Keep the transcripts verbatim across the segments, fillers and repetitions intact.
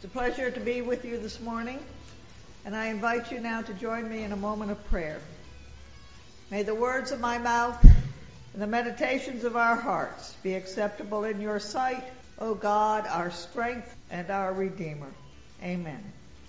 It's a pleasure to be with you this morning, and I invite you now to join me in a moment of prayer. May the words of my mouth and the meditations of our hearts be acceptable in your sight, O God, our strength and our Redeemer. Amen.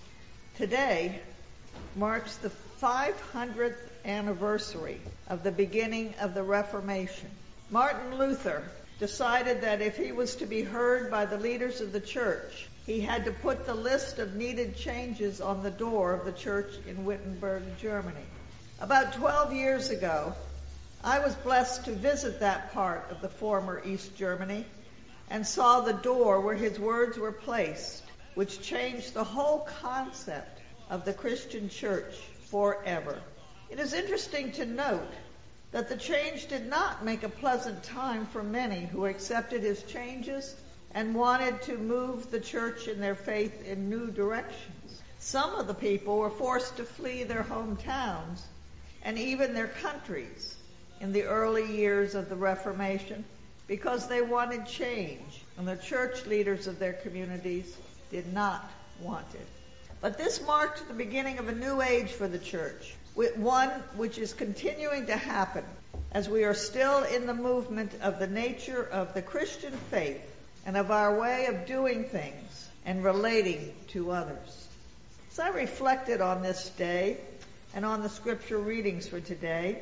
Today marks the five hundredth anniversary of the beginning of the Reformation. Martin Luther decided that if he was to be heard by the leaders of the church, he had to put the list of needed changes on the door of the church in Wittenberg, Germany. About twelve years ago, I was blessed to visit that part of the former East Germany and saw the door where his words were placed, which changed the whole concept of the Christian church forever. It is interesting to note that the change did not make a pleasant time for many who accepted his changes and wanted to move the church in their faith in new directions. Some of the people were forced to flee their hometowns and even their countries in the early years of the Reformation because they wanted change, and the church leaders of their communities did not want it. But this marked the beginning of a new age for the church, with one which is continuing to happen as we are still in the movement of the nature of the Christian faith and of our way of doing things and relating to others. As I reflected on this day and on the scripture readings for today,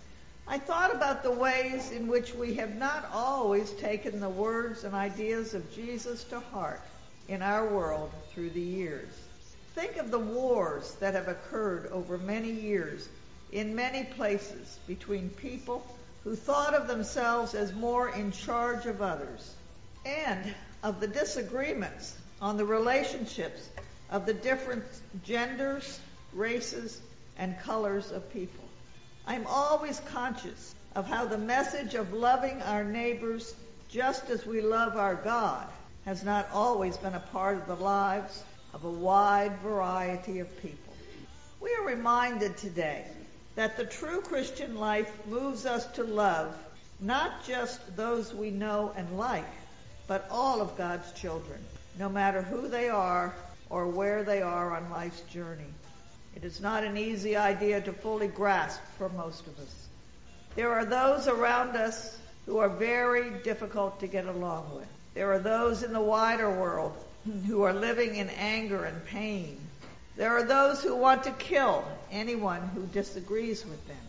I thought about the ways in which we have not always taken the words and ideas of Jesus to heart in our world through the years. Think of the wars that have occurred over many years in many places between people who thought of themselves as more in charge of others, and of the disagreements on the relationships of the different genders, races, and colors of people. I'm always conscious of how the message of loving our neighbors just as we love our God has not always been a part of the lives of a wide variety of people. We are reminded today that the true Christian life moves us to love not just those we know and like, but all of God's children, no matter who they are or where they are on life's journey. It is not an easy idea to fully grasp for most of us. There are those around us who are very difficult to get along with. There are those in the wider world who are living in anger and pain. There are those who want to kill anyone who disagrees with them.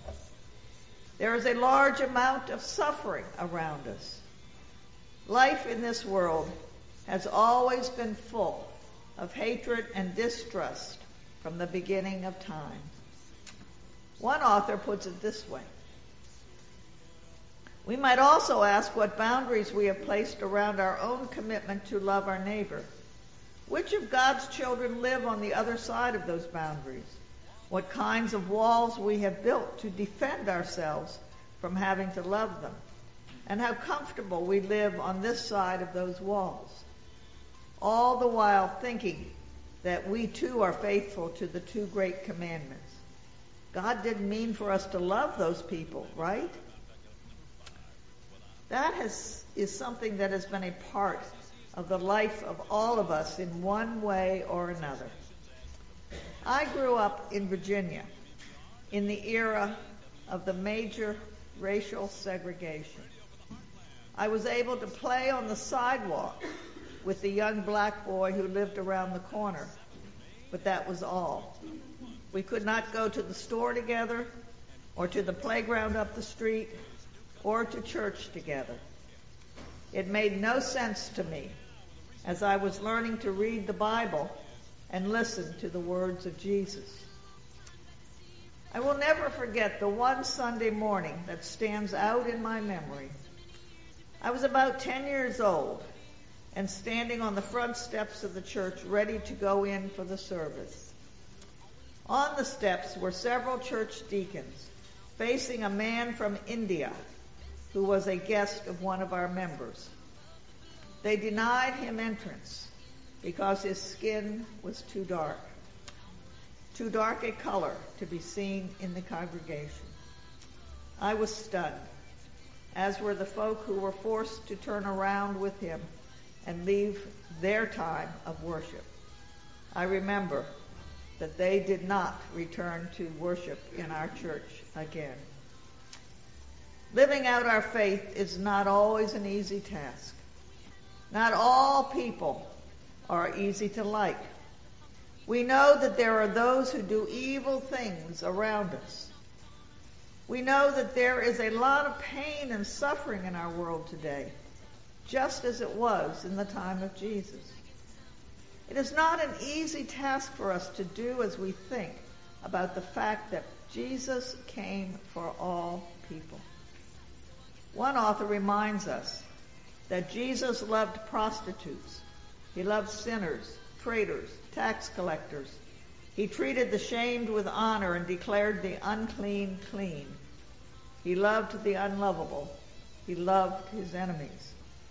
There is a large amount of suffering around us. Life in this world has always been full of hatred and distrust from the beginning of time. One author puts it this way: we might also ask what boundaries we have placed around our own commitment to love our neighbor. Which of God's children live on the other side of those boundaries? What kinds of walls we have built to defend ourselves from having to love them? And how comfortable we live on this side of those walls, all the while thinking that we too are faithful to the two great commandments. God didn't mean for us to love those people, right? That has, is something that has been a part of the life of all of us in one way or another. I grew up in Virginia in the era of the major racial segregation. I was able to play on the sidewalk with the young black boy who lived around the corner, but that was all. We could not go to the store together, or to the playground up the street, or to church together. It made no sense to me as I was learning to read the Bible and listen to the words of Jesus. I will never forget the one Sunday morning that stands out in my memory. I was about ten years old and standing on the front steps of the church ready to go in for the service. On the steps were several church deacons facing a man from India who was a guest of one of our members. They denied him entrance because his skin was too dark, too dark a color to be seen in the congregation. I was stunned, as were the folk who were forced to turn around with him and leave their time of worship. I remember that they did not return to worship in our church again. Living out our faith is not always an easy task. Not all people are easy to like. We know that there are those who do evil things around us. We know that there is a lot of pain and suffering in our world today, just as it was in the time of Jesus. It is not an easy task for us to do as we think about the fact that Jesus came for all people. One author reminds us that Jesus loved prostitutes. He loved sinners, traitors, tax collectors. He treated the shamed with honor and declared the unclean clean. He loved the unlovable. He loved his enemies.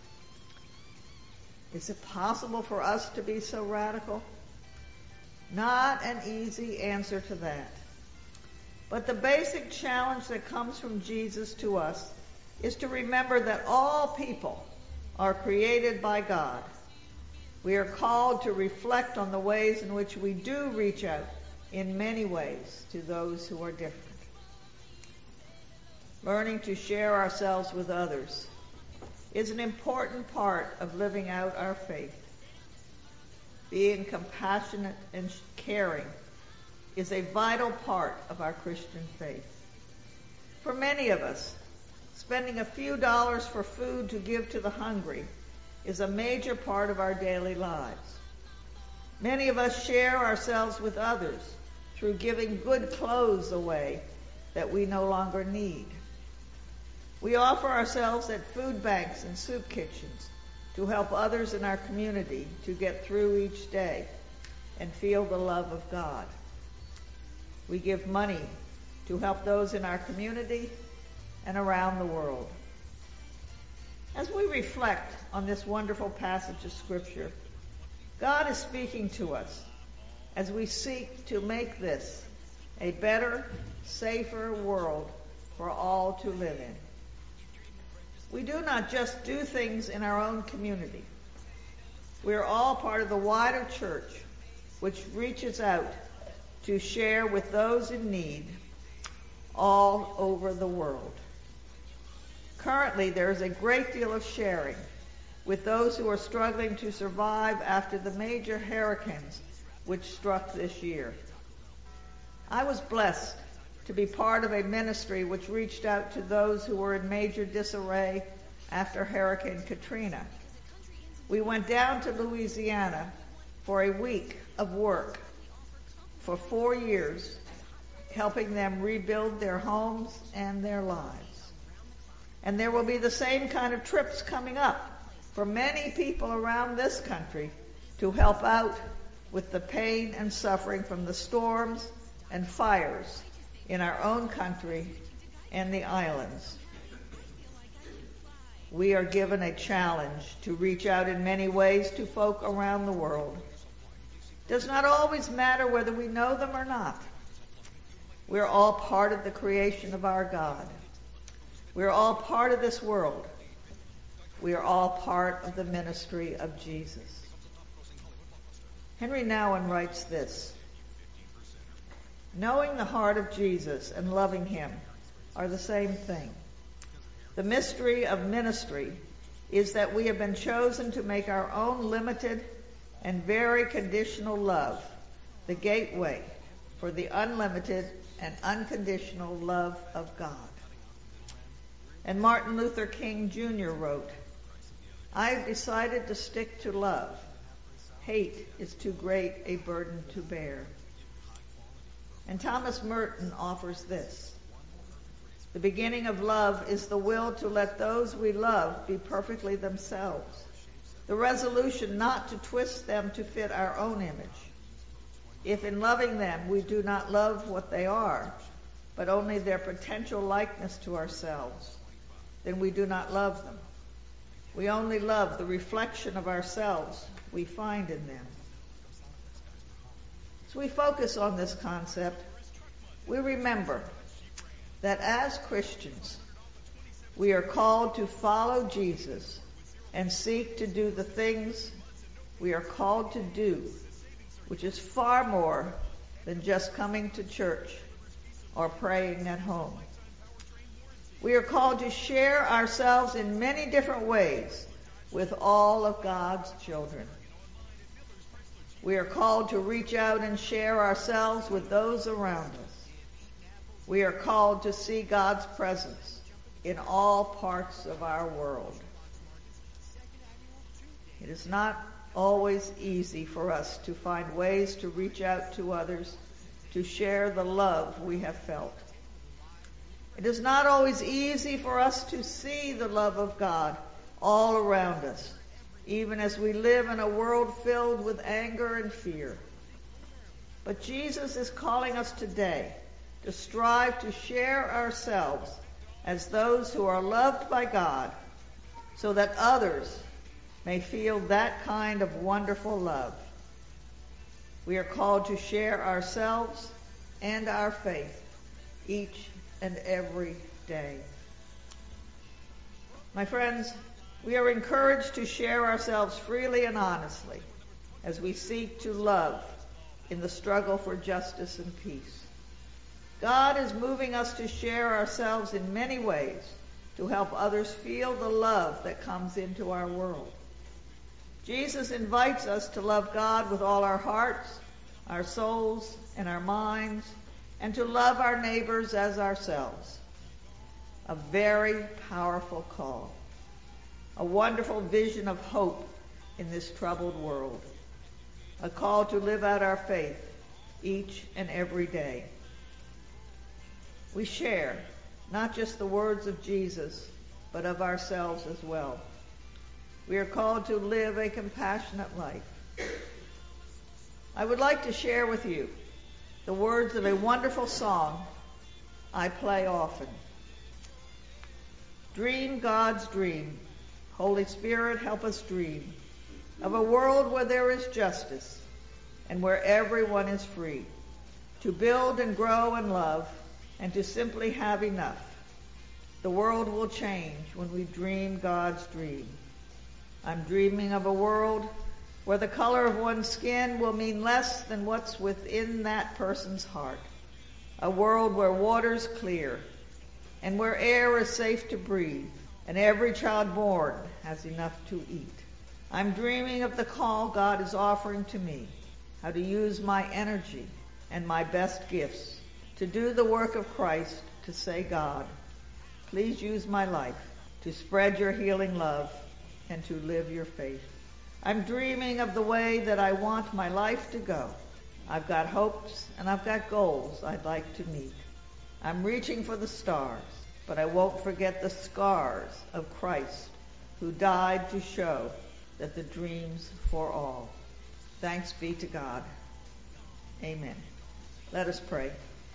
Is it possible for us to be so radical? Not an easy answer to that. But the basic challenge that comes from Jesus to us is to remember that all people are created by God. We are called to reflect on the ways in which we do reach out in many ways to those who are different. Learning to share ourselves with others is an important part of living out our faith. Being compassionate and caring is a vital part of our Christian faith. For many of us, spending a few dollars for food to give to the hungry is a major part of our daily lives. Many of us share ourselves with others through giving good clothes away that we no longer need. We offer ourselves at food banks and soup kitchens to help others in our community to get through each day and feel the love of God. We give money to help those in our community and around the world. As we reflect on this wonderful passage of Scripture, God is speaking to us as we seek to make this a better, safer world for all to live in. We do not just do things in our own community. We are all part of the wider church, which reaches out to share with those in need all over the world. Currently, there is a great deal of sharing with those who are struggling to survive after the major hurricanes which struck this year. I was blessed to be part of a ministry which reached out to those who were in major disarray after Hurricane Katrina. We went down to Louisiana for a week of work for four years, helping them rebuild their homes and their lives. And there will be the same kind of trips coming up for many people around this country to help out with the pain and suffering from the storms and fires in our own country and the islands. We are given a challenge to reach out in many ways to folk around the world. It does not always matter whether we know them or not. We're all part of the creation of our God. We're all part of this world. We are all part of the ministry of Jesus. Henry Nouwen writes this: knowing the heart of Jesus and loving him are the same thing. The mystery of ministry is that we have been chosen to make our own limited and very conditional love the gateway for the unlimited and unconditional love of God. And Martin Luther King Junior wrote, "I have decided to stick to love. Hate is too great a burden to bear." And Thomas Merton offers this: the beginning of love is the will to let those we love be perfectly themselves, the resolution not to twist them to fit our own image. If in loving them we do not love what they are, but only their potential likeness to ourselves, then we do not love them. We only love the reflection of ourselves we find in them. As we focus on this concept, we remember that as Christians, we are called to follow Jesus and seek to do the things we are called to do which is far more than just coming to church or praying at home. We are called to share ourselves in many different ways with all of God's children. We are called to reach out and share ourselves with those around us. We are called to see God's presence in all parts of our world. It is not always easy for us to find ways to reach out to others, to share the love we have felt. It is not always easy for us to see the love of God all around us, even as we live in a world filled with anger and fear. But Jesus is calling us today to strive to share ourselves as those who are loved by God, so that others may feel that kind of wonderful love. We are called to share ourselves and our faith each and every day. My friends, we are encouraged to share ourselves freely and honestly as we seek to love in the struggle for justice and peace. God is moving us to share ourselves in many ways to help others feel the love that comes into our world. Jesus invites us to love God with all our hearts, our souls, and our minds, and to love our neighbors as ourselves. A very powerful call. A wonderful vision of hope in this troubled world. A call to live out our faith each and every day. We share not just the words of Jesus, but of ourselves as well. We are called to live a compassionate life. I would like to share with you the words of a wonderful song I play often. Dream God's dream. Holy Spirit, help us dream of a world where there is justice and where everyone is free to build and grow and love and to simply have enough. The world will change when we dream God's dream. I'm dreaming of a world where the color of one's skin will mean less than what's within that person's heart. A world where water's clear and where air is safe to breathe and every child born has enough to eat. I'm dreaming of the call God is offering to me, how to use my energy and my best gifts to do the work of Christ, to say, God, please use my life to spread your healing love and to live your faith. I'm dreaming of the way that I want my life to go. I've got hopes and I've got goals I'd like to meet. I'm reaching for the stars, but I won't forget the scars of Christ who died to show that the dream's for all. Thanks be to God. Amen. Let us pray.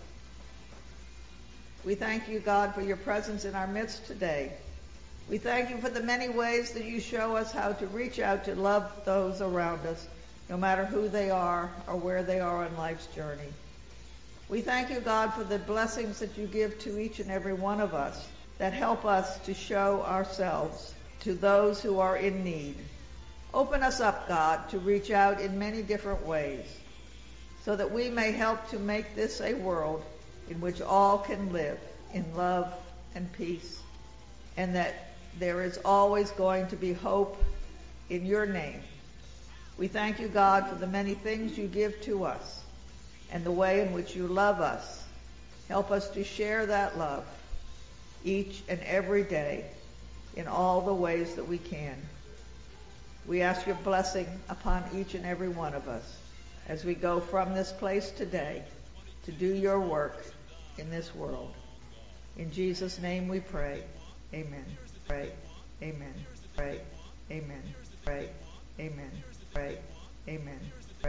We thank you, God, for your presence in our midst today. We thank you for the many ways that you show us how to reach out to love those around us, no matter who they are or where they are on life's journey. We thank you, God, for the blessings that you give to each and every one of us that help us to show ourselves to those who are in need. Open us up, God, to reach out in many different ways so that we may help to make this a world in which all can live in love and peace, and that there is always going to be hope in your name. We thank you, God, for the many things you give to us and the way in which you love us. Help us to share that love each and every day in all the ways that we can. We ask your blessing upon each and every one of us as we go from this place today to do your work in this world. In Jesus' name we pray. Amen. Pray. Amen. Pray. Amen. Pray. Amen. Pray. Amen.